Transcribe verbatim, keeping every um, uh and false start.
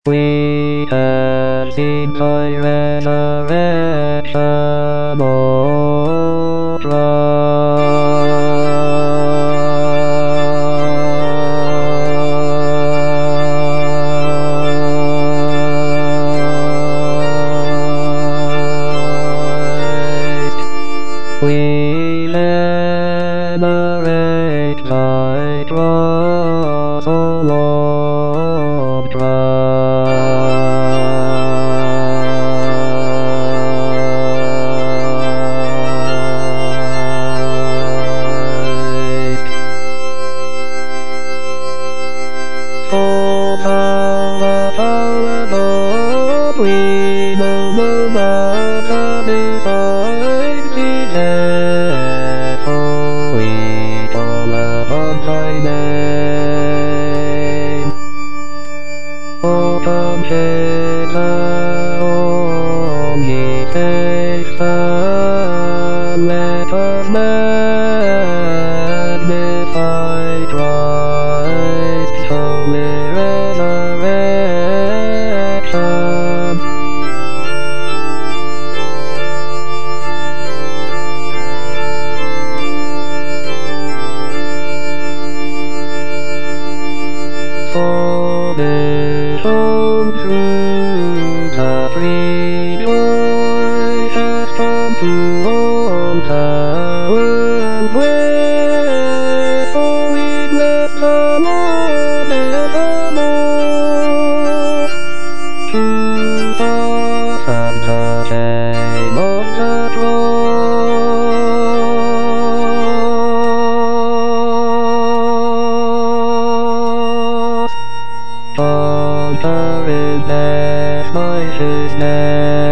We have seen thy resurrection, O Christ. We venerate thy cross, O Lord Christ. For thou art our we know no other beside thee, therefore we call upon thy name. Open hither, all ye faithful, let us magnify Christ's holy resurrection. For behold, through the free joy hath come to all power, and wherefore we bless the Lord evermore. Through the and the shame of the cross, conquering death by his name.